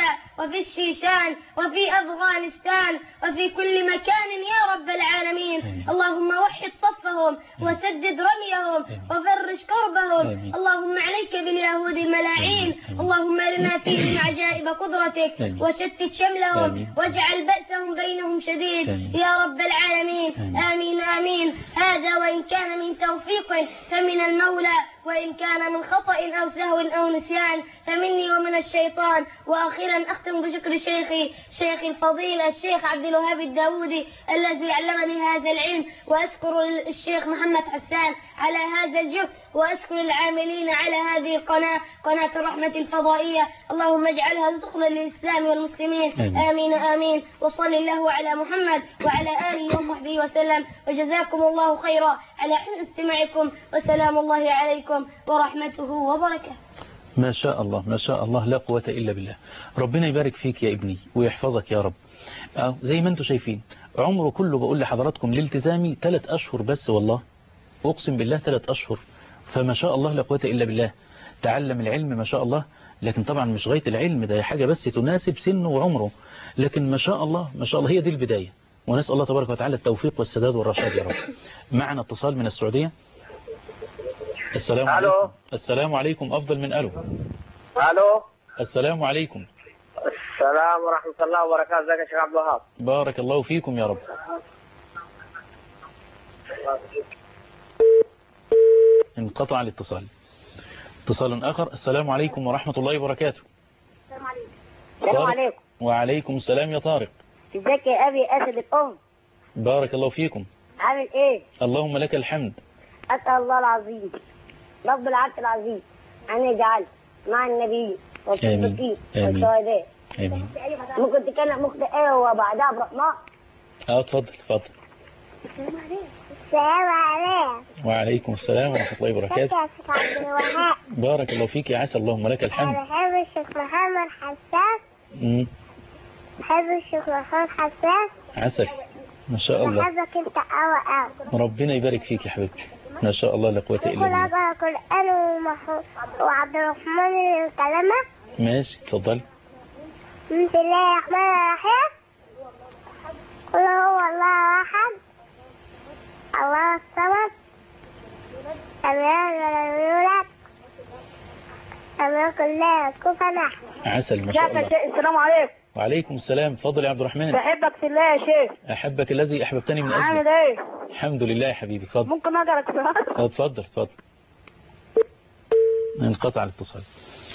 وفي الشيشان وفي أفغانستان وفي كل مكان يا رب العالمين. اللهم وحد صفهم وسدد رميهم وفرج كربهم. اللهم عليك باليهود الملاعين. اللهم لما فيه من عجائب قدرتك وشتت شملهم واجعل بأسهم بينهم شديد يا رب العالمين. آمين آمين. هذا وإن كان من توفيق فمن المولى، وإن كان من خطأ أو سهو أو نسيان فمني ومن الشيطان. وأخيرا أختم بشكر شيخي شيخ الفضيلة الشيخ عبد الوهاب الداودي الذي علمني هذا العلم، وأشكر الشيخ محمد حسان على هذا الجهد، وأشكر العاملين على هذه القناة قناة الرحمة الفضائية. اللهم اجعلها ذخرا للإسلام والمسلمين. آمين آمين, آمين. وصل الله على محمد وعلى آله وصحبه وسلم، وجزاكم الله خيرا على حسن استماعكم، وسلام الله عليكم ورحمته وبركاته. ما شاء الله ما شاء الله، لا قوة إلا بالله. ربنا يبارك فيك يا ابني ويحفظك يا رب. أه زي ما انتم شايفين عمره كله بقول لحضراتكم لالتزامي ثلاث أشهر بس، والله أقسم بالله ثلاث أشهر. فما شاء الله لا قوة إلا بالله. تعلم العلم ما شاء الله، لكن طبعا مش غاية العلم، ده حاجة بس تناسب سنه وعمره، لكن ما شاء الله ما شاء الله هي دي البداية. ونسأل الله تبارك وتعالى التوفيق والسداد والرشاد يا رب. معنا اتصال من السعودية. السلام عليكم. السلام عليكم. أفضل من ألو. ألو. السلام عليكم. السلام ورحمة الله وبركاته. ازيك يا شيخ عبد الوهاب؟ بارك الله فيكم يا رب. انقطع الاتصال. اتصال آخر. السلام عليكم ورحمة الله وبركاته. السلام عليكم. السلام عليكم. وعليكم السلام يا طارق. ازيك يا أبي أسد الأم؟ بارك الله فيكم. عامل إيه؟ اللهم لك الحمد. أسأل الله العظيم رب العرش العظيم أن يجعل مع النبي والصديقين والشهداء. آمين. ممكن تكلم أخت إيه وبعدها برحمة؟ اه اتفضل اتفضل. السلام عليكم. السلام عليكم. وعليكم السلام ورحمة الله وبركاته. يا شيخ عبد الوهاب. بارك الله فيك يا عسل، اللهم لك الحمد. أنا بحب الشيخ محمد حسان. امم بحب الشيخ محمد حسان. عسل ما شاء الله. بحبك أنت أوي أوي. ربنا يبارك فيك يا حبيبتي. ما شاء الله لا قوة إلا بالله. ممكن أقرأ القرآن وعبد الرحمن الكلمة؟ ماشي اتفضل. بسم الله الرحمن الرحيم. قل هو الله أحد الله الصمد لم يلد ولم يولد لم يكن له كفوا أحد. عسل ما شاء الله. السلام عليكم. وعليكم السلام. اتفضل يا عبد الرحمن. بحبك في الله يا شيخ. أحبك الذي أحببتني من أجله. عامل ايه؟ الحمد لله يا حبيبي. اتفضل. ممكن أقرأ سؤال؟ اتفضل اتفضل. انقطع الاتصال.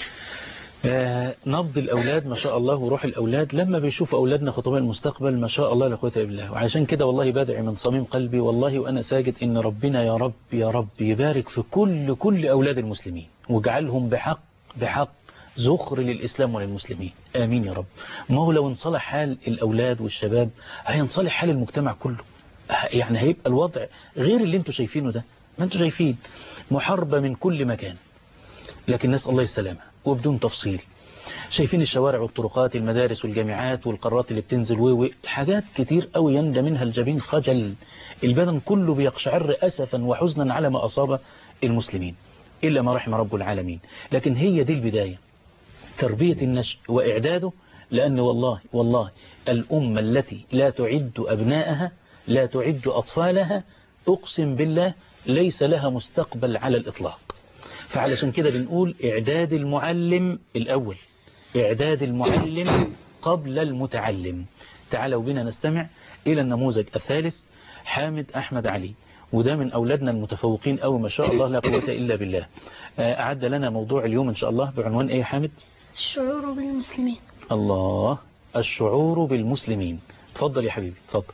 آه نبض الأولاد ما شاء الله وروح الأولاد لما بيشوفوا أولادنا خطباء المستقبل ما شاء الله لا قوة إلا بالله. وعشان كده والله بدعي من صميم قلبي والله وأنا ساجد إن ربنا يا رب يا رب يبارك في كل كل أولاد المسلمين واجعلهم بحق بحق زخر للإسلام وللمسلمين. آمين يا رب. ما هو لو انصلح حال الأولاد والشباب هينصلح حال المجتمع كله، يعني هيبقى الوضع غير اللي انتوا شايفينه ده. ما انتوا شايفين محاربة من كل مكان، لكن نسأل الله السلامة وبدون تفصيل. شايفين الشوارع والطرقات المدارس والجامعات والقارات اللي بتنزل وي حاجات كتير قوي يندى منها الجبين خجل، البدن كله بيقشعر أسفا وحزنا على ما أصاب المسلمين إلا ما رحم رب العالمين. لكن هي دي البداية، تربية النشء وإعداده. لأن والله والله الأمة التي لا تعد أبنائها لا تعد أطفالها أقسم بالله ليس لها مستقبل على الإطلاق. فعلشان كده بنقول إعداد المعلم الأول، إعداد المعلم قبل المتعلم. تعالوا بنا نستمع إلى النموذج الثالث. حامد أحمد علي، وده من أولادنا المتفوقين أو ما شاء الله لا قوة إلا بالله. أعد لنا موضوع اليوم إن شاء الله بعنوان إيه حامد؟ الشعور بالمسلمين. الله، الشعور بالمسلمين. تفضل يا حبيبي تفضل.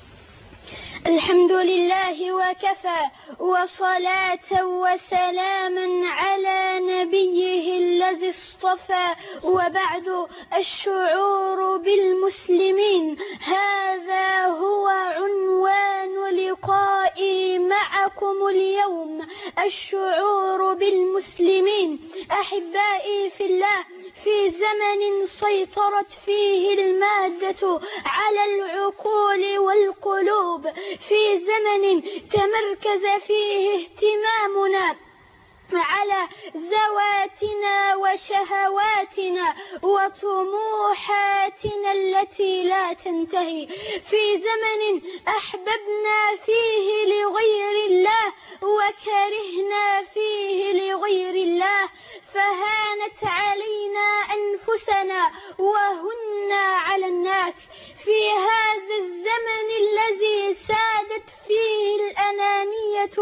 الحمد لله وكفى وصلاة وسلاما على نبيه الذي اصطفى، وبعد الشعور بالمسلمين هذا هو عنوان لقائي معكم اليوم. الشعور بالمسلمين أحبائي في الله، في زمن سيطرت فيه المادة على العقول والقلوب، في زمن تمركز فيه اهتمامنا على ذواتنا وشهواتنا وطموحاتنا التي لا تنتهي، في زمن أحببنا فيه لغير الله وكرهنا فيه لغير الله، فهانت علينا أنفسنا وهنا على الناس. في هذا الزمن الذي سادت فيه الأنانية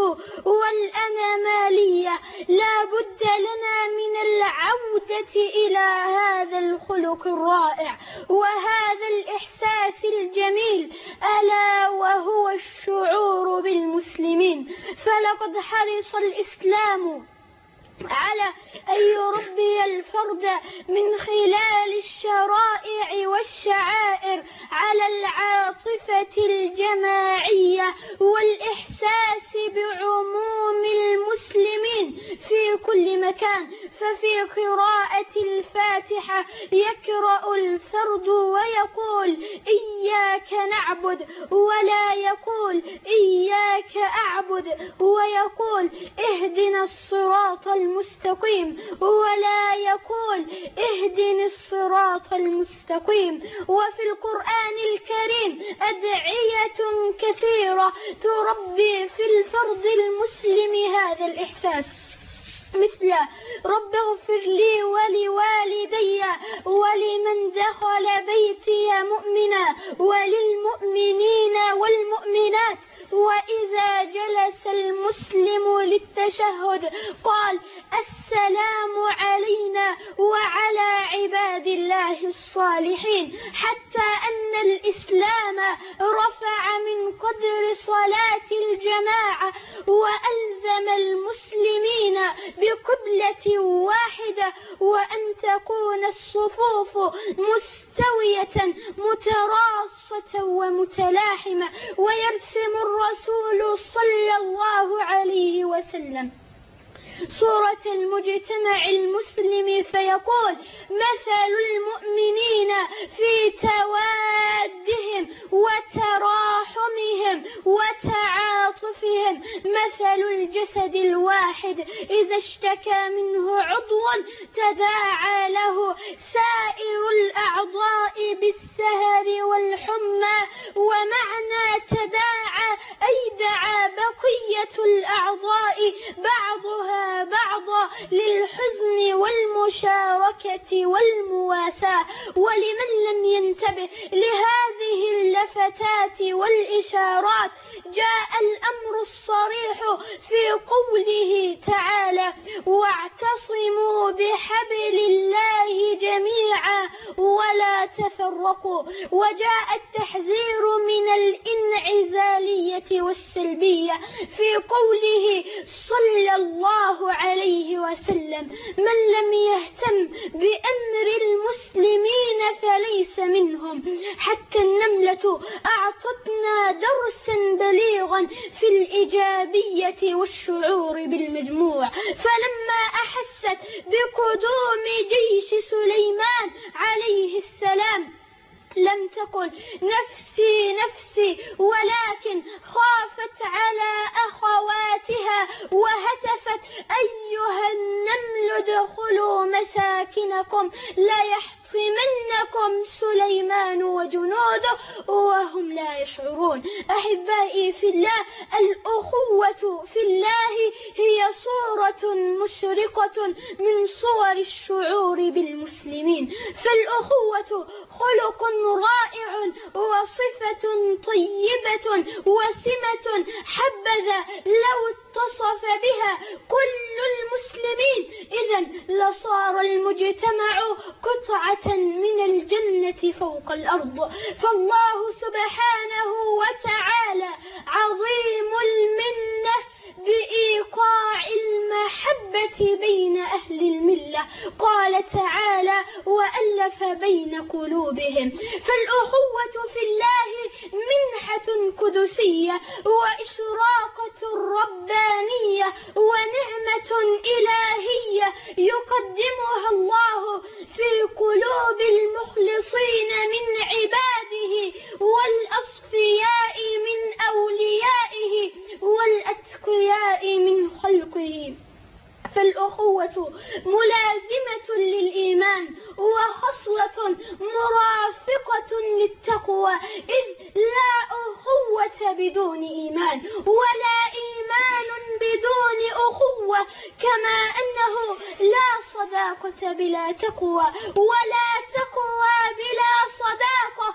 والأنامالية لا بد لنا من العودة إلى هذا الخلق الرائع وهذا الإحساس الجميل، ألا وهو الشعور بالمسلمين. فلقد حرص الإسلام على أن يربي الفرد من خلال الشرائع والشعائر على العاطفة الجماعية والإحساس بعموم المسلمين في كل مكان. ففي قراءة الفاتحة يقرأ الفرد ويقول إياك نعبد، ولا يقول إياك أعبد، ويقول اهدنا الصراط المستقيم، ولا يقول اهدنا الصراط المستقيم. وفي القرآن الكريم أدعية كثيرة تربي في الفرد المسلم هذا الإحساس، مثل رب اغفر لي ولوالدي ولمن دخل بيتي مؤمنا وللمؤمنين والمؤمنات. وإذا جلس المسلم للتشهد قال السلام علينا وعلى عباد الله الصالحين، حتى أن الإسلام رفع من قدر صلاة الجماعة وألزم المسلمين بقبلة واحدة وأن تكون الصفوف مستوية متراصة ومتلاحمة. ويرسم الرسول صلى الله عليه وسلم صورة المجتمع المسلم فيقول مثل المؤمنين في توادهم وتراحمهم وتعاطفهم مثل الجسد الواحد إذا اشتكى منه عضو تداعى له سائر الأعضاء بالسهر والحمى. ومعنى تداعى أي دعا بقية الأعضاء بعضها بعضا للحزن والمشاركة والمواساة. ولمن لم ينتبه لهذه اللفتات والإشارات جاء الأمر الصريح في قوله تعالى واعتصموا بحبل الله جميعا ولا تفرقوا. وجاء التحذير من الانعزالية والسلبية في قوله صلى الله عليه وسلم من لم يهتم بأمر المسلمين فليس منهم. حتى النملة أعطتنا درسا بليغا في الإيجابية والشعور بالمجموع، فلما أحست بقدوم جيش سليمان عليه السلام لم تقل نفسي نفسي، ولكن خافت على أخواتها وهتفت أيها النمل ادخلوا مساكنكم لا يحطمنكم سليمان وجنوده وهم لا يشعرون. أحبائي في الله، الأخوة في الله هي صورة مشرقة من صور الشعور بالمسلمين. فالأخوة خلق رائع وصفة طيبة وسمة حبذا لو اتصف بها كل المسلمين إذن لصار المجتمع قطعة من الجنة فوق الأرض. فالله سبحانه وتعالى عظيم المنة بإيقاع المحبة بين أهل الملة. قال تعالى وألف بين قلوبهم. فالأخوة في الله منحة قدسية وإشراقة ربانية ونعمة إلهية يقدمها الله في قلوب المخلصين من عباده والأصفياء من أوليائه والأتقياء من خلقه. التوبة ملازمة للإيمان وخصلة مرافقة للتقوى، إذ لا أخوة بدون إيمان ولا إيمان بدون أخوة، كما أنه لا صداقة بلا تقوى ولا تقوى بلا صداقة.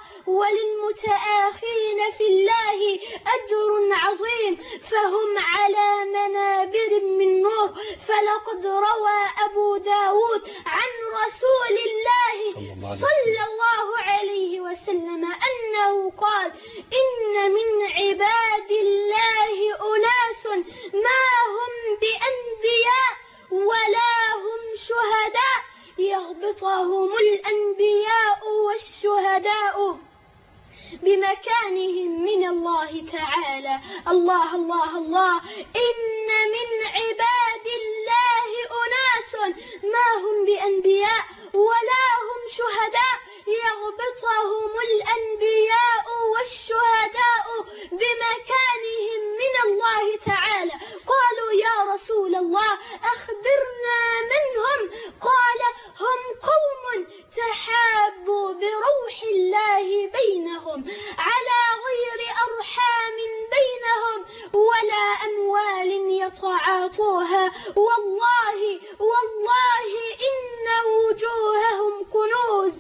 وللمتآخين في الله أجر عظيم، فهم على منابر من نور. فلقد روى أبو داود عن رسول الله صلى الله عليه وسلم أنه قال: إن من عباد الله أناس ما هم بأنبياء ولا هم شهداء، يغبطهم الأنبياء والشهداء بمكانهم من الله تعالى. الله الله الله. إن من عباد الله أناس ما هم بأنبياء ولا هم شهداء، يغبطهم الأنبياء والشهداء بمكانهم من الله تعالى. قالوا: يا رسول الله أخبرنا من هم؟ قال: هم قوم تحابوا بروح الله بينهم على غير أرحام بينهم ولا أموال يتعاطوها، والله والله إن وجوههم كنوز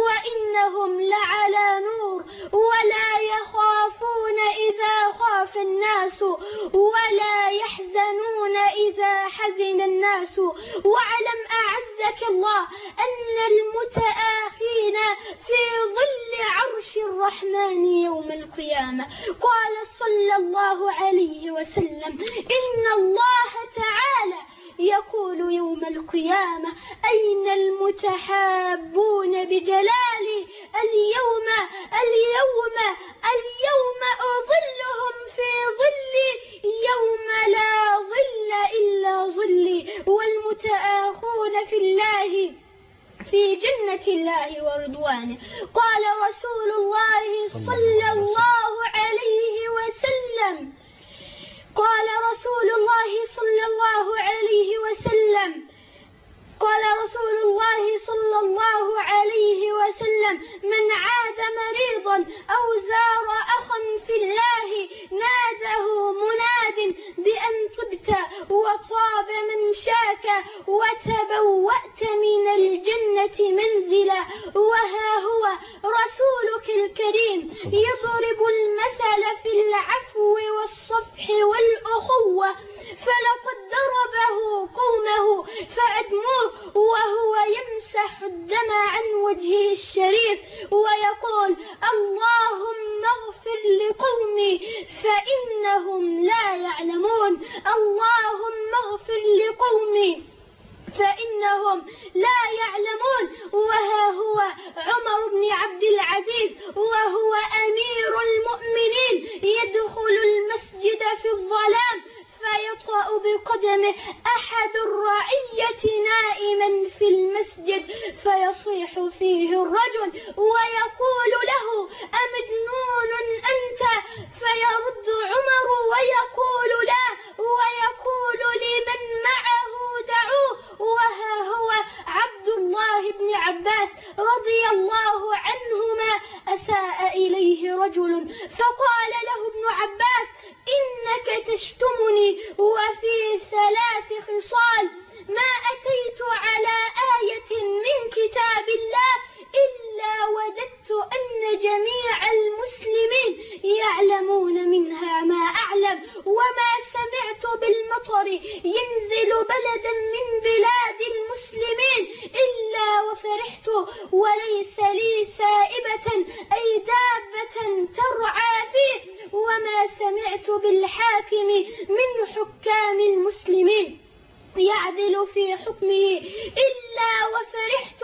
وإنهم لعلى نور، ولا يخافون إذا خاف الناس ولا يحزنون إذا حزن الناس. واعلم أعزك الله أن المتآخين في ظل عرش الرحمن يوم القيامة. قال صلى الله عليه وسلم: إن الله تعالى يقول يوم القيامة: أين المتحابون بجلالي؟ اليوم اليوم اليوم أظلهم في ظلي يوم لا ظل إلا ظلي. والمتآخون في الله في جنة الله ورضوانه. قال رسول الله صلى الله عليه وسلم قال رسول الله صلى الله عليه وسلم قال رسول الله صلى الله عليه وسلم: من عاد مريضا أو زار أخا في الله ناده مناد بأن طبت وطاب ممشاك وتبوأت من الجنة منزلا. وها هو رسولك الكريم يضرب المثل في العفو والصفح والأخوة، فلقد ضربه قومه فأدموه وهو يمسح الدم عن وجهه الشريف ويقول: اللهم اغفر لقومي فإنهم لا يعلمون، اللهم اغفر لقومي فإنهم لا يعلمون. وها هو عمر بن عبد العزيز وهو أمير المؤمنين يدخل المسجد في الظلام فيطأ بقدمه أحد الرعية نائما في المسجد، فيصيح فيه الرجل ويقول له: أمجنون أنت؟ فيرد عمر ويقول: لا، ويقول لمن معه: دعوه. وها هو عبد الله بن عباس رضي الله عنهما أساء إليه رجل فقال له ابن عباس: إنك تشتمني وفي ثلاث خصال ما أتيت على آية من كتاب الله إلا وددت أن جميع المسلمين يعلمون منها ما أعلم، وما سمعت بالمطر ينزل بلدا من بلاد المسلمين إلا وفرحت وليس لي سائبة أي دابة ترعى فيه، وما سمعت بالحاكم من حكام المسلمين يعدل في حكمه إلا وفرحت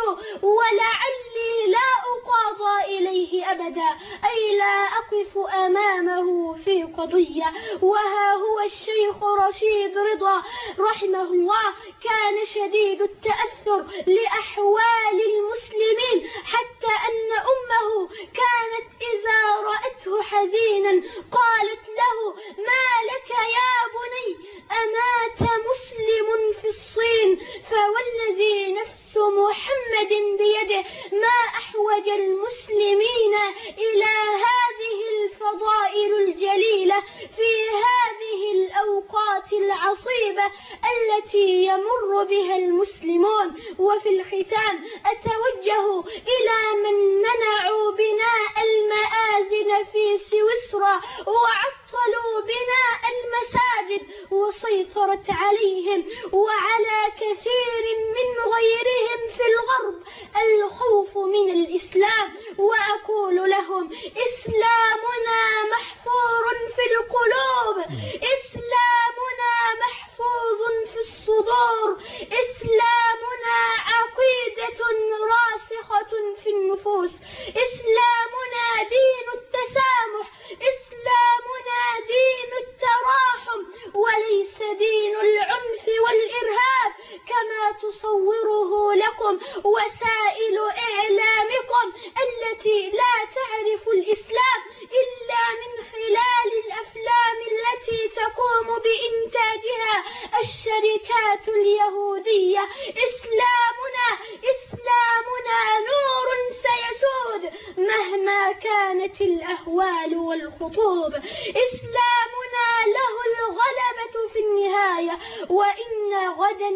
ولعلي لا أقاضى إليه أبدا، أي لا أقف أمامه في قضية. وها هو الشيخ رشيد رضا رحمه الله كان شديد التأثر لأحوال المسلمين، حتى أن أمه كانت إذا رأته حزينا قالت له: ما لك يا بني؟ أمات مسلم في الصين فوجد العصيبة التي يمر بها المسلمون. وفي الختام أتوجه إلى من منعوا بناء المآذن في سويسرا وعطلوا بناء المساجد وسيطرت عليهم وعلى كثير من غيرهم في الغرب الخوف من الإسلام، وأقول لهم إسلامنا محفور في القلوب، إسلامنا محفوظ في الصدور، إسلامنا عقيدة راسخة في النفوس، إسلامنا دين التسامح، إسلامنا دين التراحم وليس دين العنف والإرهاب كما تصوره لكم وسائل إعلامكم التي لا تعرف الإسلام إلا من خلال الأفلام التي تقوم بإنتاجها الشركات اليهودية. إسلامنا إسلامنا نور سيسود مهما كانت الأهوال والخطوب، إسلامنا له الغلبة في النهاية وإن غدا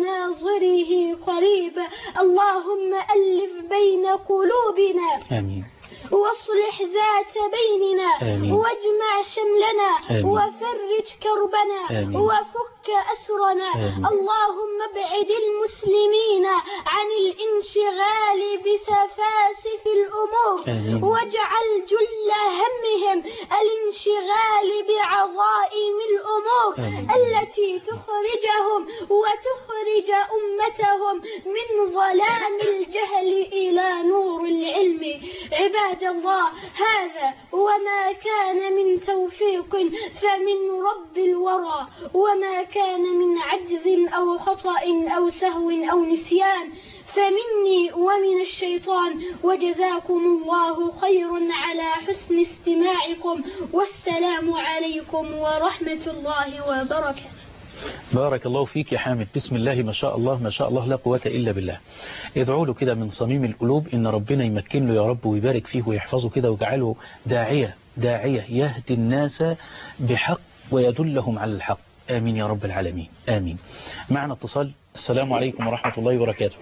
لناظره قريب. اللهم ألف بين قلوبنا آمين. واصلح ذات بيننا آمين. واجمع شملنا آمين. وفرج كربنا آمين. وفك أسرنا. آمين. اللهم ابعد المسلمين عن الانشغال بسفاسف الأمور آمين. واجعل جل همهم الانشغال بعظائم الأمور آمين. التي تخرجهم وتخرج أمتهم من ظلام الجهل إلى نور العلم. عباد الله، هذا وما كان من توفيق فمن رب الورى، وما كان من عجز أو خطأ أو سهو أو نسيان فمني ومن الشيطان. وجزاكم الله خير على حسن استماعكم، والسلام عليكم ورحمة الله وبركاته. بارك الله فيك يا حامد. بسم الله ما شاء الله ما شاء الله لا قوة إلا بالله. ادعوا له كده من صميم القلوب إن ربنا يمكن له يا رب ويبارك فيه ويحفظه كده ويجعله داعية داعية يهدي الناس بحق ويدلهم على الحق. آمين يا رب العالمين. آمين. معنا اتصال. السلام عليكم ورحمة الله وبركاته.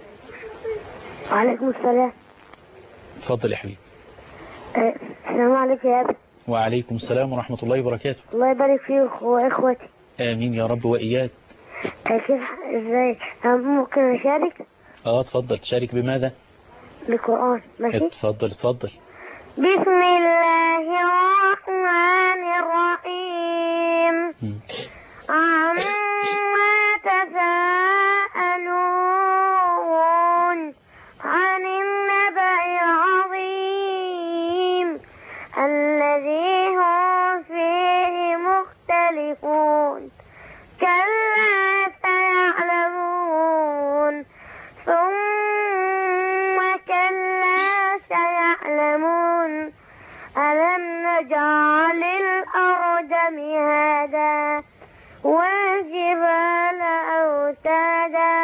وعليكم السلام. اتفضل يا حبيبي. أه، السلام عليكم يا أبي. وعليكم السلام ورحمة الله وبركاته. الله يبارك فيك وإخوتي. آمين يا رب وإياك. كيف ازاي ممكن أشارك؟ اه اتفضل. تشارك بماذا؟ بالقرآن. ماشي. اتفضل اتفضل. بسم الله الرحمن الرحيم. عما تساءلون عن النبأ العظيم الذي هم فيه مختلفون. كلا سيعلمون ثم كلا سيعلمون ألم نجعل الأرض مهادا والجبال أوتادا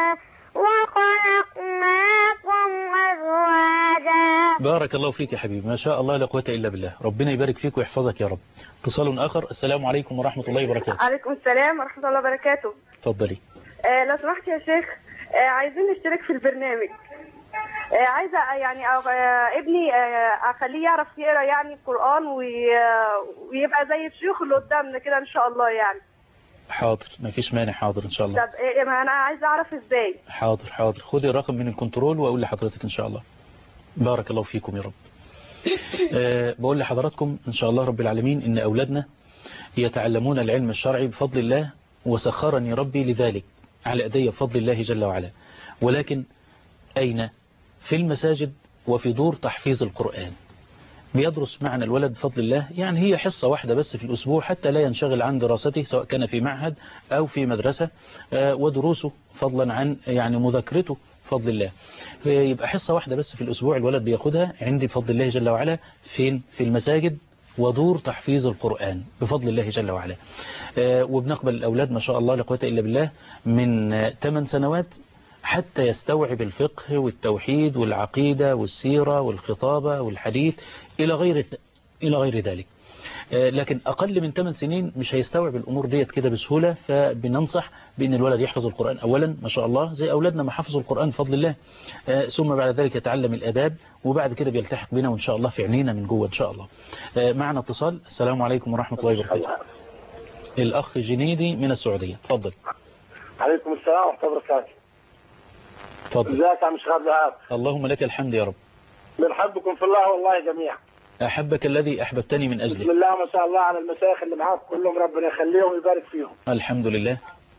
وخلقناكم أزواجا. بارك الله فيك يا حبيبي. ما شاء الله لا قوة إلا بالله. ربنا يبارك فيك ويحفظك يا رب. اتصال آخر. السلام عليكم ورحمة الله وبركاته. عليكم السلام ورحمة الله وبركاته. اتفضلي. آه لو سمحت يا شيخ، آه عايزين نشترك في البرنامج. آه عايزة يعني آه ابني آه أخليه يعرف يقرأ يعني القرآن ويبقى زي الشيوخ اللي قدامنا كده إن شاء الله يعني. حاضر ما فيش مانع. حاضر إن شاء الله. طب آه أنا عايزة أعرف إزاي. حاضر حاضر. خدي الرقم من الكنترول وأقول لحضرتك إن شاء الله. بارك الله فيكم يا رب. أه بقول لحضراتكم إن شاء الله رب العالمين إن أولادنا يتعلمون العلم الشرعي بفضل الله، وسخرني ربي لذلك على أيدي بفضل الله جل وعلا. ولكن أين؟ في المساجد وفي دور تحفيظ القرآن. بيدرس معنا الولد بفضل الله، يعني هي حصة واحدة بس في الأسبوع حتى لا ينشغل عن دراسته سواء كان في معهد أو في مدرسة، أه ودروسه فضلا عن يعني مذاكرته بفضل الله. يبقى حصة واحدة بس في الأسبوع الولد بياخدها عندي بفضل الله جل وعلا فين؟ في المساجد ودور تحفيظ القرآن بفضل الله جل وعلا. آه وبنقبل الأولاد ما شاء الله لا قوة إلا بالله من ثمان سنوات حتى يستوعب الفقه والتوحيد والعقيدة والسيرة والخطابة والحديث إلى غير إلى غير ذلك. لكن أقل من ثمان سنين مش هيستوعب الأمور ديت كده بسهولة، فبننصح بأن الولد يحفظ القرآن أولا ما شاء الله زي أولادنا ما حفظوا القرآن بفضل الله، ثم بعد ذلك يتعلم الآداب، وبعد كده بيلتحق بنا وإن شاء الله في عينينا من جوه إن شاء الله. معنا اتصال. السلام عليكم ورحمة الله وبركاته. الأخ جنيدي من السعودية، تفضل. عليكم السلام ورحمة الله وبركاته. تفضل. ازيك يا عم شيخ عبد الوهاب؟ اللهم لك الحمد يا رب. بنحبكم في الله والله جميعا. أحبك الذي أحببتني من أجله. بسم الله ما شاء الله على المشايخ اللي معاك كلهم، ربنا يخليهم ويبارك فيهم. الحمد لله.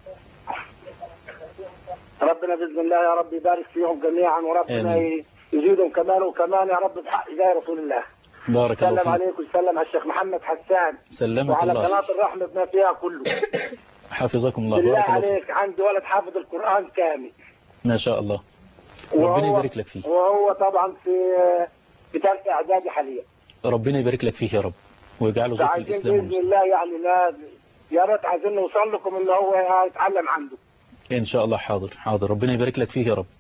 ربنا بإذن الله يا رب يبارك فيهم جميعا، وربنا آمين. يزيدهم كمان وكمان يا رب بحق جاي رسول الله. بارك الله فيك. سلم عليك وسلم على الشيخ محمد حسان. سلمك وعلى الله. وعلى قناة الرحمة بما فيها كله. حفظكم الله. بالله بارك الله عليك فيك. عندي ولد حافظ القرآن كامل. ما شاء الله. ربنا يبارك لك فيه. وهو طبعا في في ثالثة إعدادي حاليا. ربنا يبارك لك فيه يا رب ويجعله زي في الإسلام بإذن الله يعني لا يا ريت عايزين نوصل لكم إن هو يتعلم عنده. إن شاء الله. حاضر حاضر. ربنا يبارك لك فيه يا رب.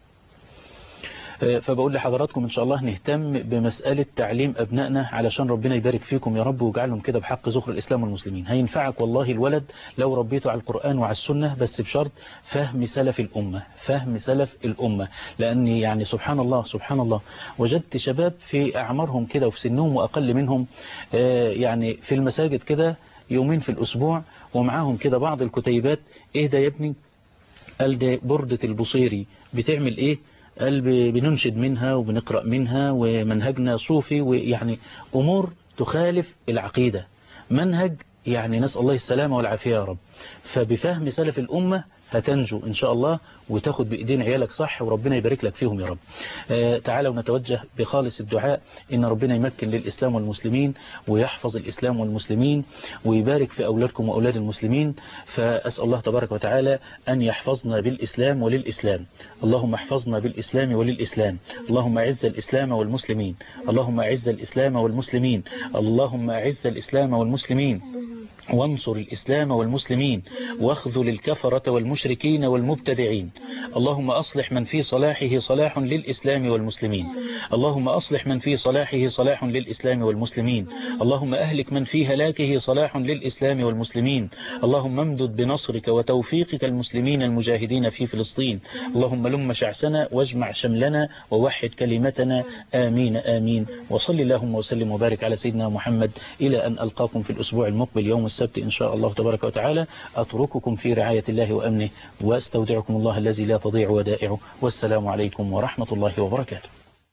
فبقول لحضراتكم إن شاء الله نهتم بمسألة تعليم أبنائنا علشان ربنا يبارك فيكم يا رب ويجعلهم كده بحق ذكر الإسلام والمسلمين. هينفعك والله الولد لو ربيته على القرآن وعلى السنة، بس بشرط فهم سلف الأمة، فهم سلف الأمة. لأن يعني سبحان الله سبحان الله وجدت شباب في أعمارهم كده وفي سنهم وأقل منهم يعني في المساجد كده يومين في الأسبوع ومعاهم كده بعض الكتيبات. إيه ده يا ابني؟ قال ده بردة البصيري. بتعمل إيه؟ قال بننشد منها وبنقرأ منها ومنهجنا صوفي، ويعني أمور تخالف العقيدة، منهج يعني نسأل الله السلامة والعافية يا رب. فبفهم سلف الأمة هتنجو إن شاء الله وتاخد بإيدين عيالك صح وربنا يبارك لك فيهم يا رب. آه تعالوا نتوجه بخالص الدعاء إن ربنا يمكن للإسلام والمسلمين ويحفظ الإسلام والمسلمين ويبارك في أولادكم وأولاد المسلمين. فأسأل الله تبارك وتعالى أن يحفظنا بالإسلام وللإسلام. اللهم احفظنا بالإسلام وللإسلام. اللهم أعز الإسلام والمسلمين. اللهم أعز الإسلام والمسلمين. اللهم أعز الإسلام والمسلمين وانصر الإسلام والمسلمين واخذل الكفرة والمشركين والمبتدعين. اللهم أصلح من في صلاحه صلاح للإسلام والمسلمين. اللهم أصلح من في صلاحه صلاح للإسلام والمسلمين. اللهم أهلك من في هلاكه صلاح للإسلام والمسلمين. اللهم امدد بنصرك وتوفيقك المسلمين المجاهدين في فلسطين. اللهم لم شعسنا واجمع شملنا ووحد كلمتنا. آمين آمين. وصل اللهم وسلم وبارك على سيدنا محمد إلى أن ألقاكم في الأسبوع المقبل يوم السبت إن شاء الله تبارك وتعالى. أترككم في رعاية الله وأمنه واستودعكم الله الذي لا تضيع ودائعه. والسلام عليكم ورحمة الله وبركاته.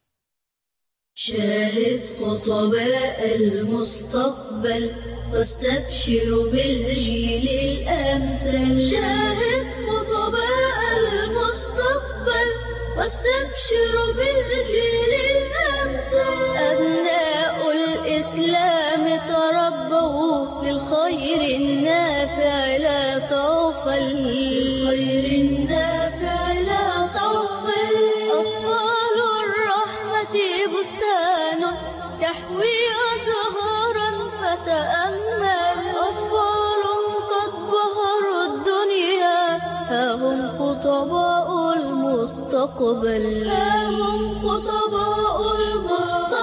شاهد خطباء المستقبل واستبشر بالجيل الأمثل. شاهد خطباء المستقبل واستبشر بالجيل الأمثل. أبناء الإسلام تربوا في الخير النافع لا تغفل. الخير النافع لا تغفل. أطفال الرحمة بستان يحوي أزهارا فتأمل. أطفال قد بهروا الدنيا ها هم خطباء المستقبل. ها هم خطباء المستقبل.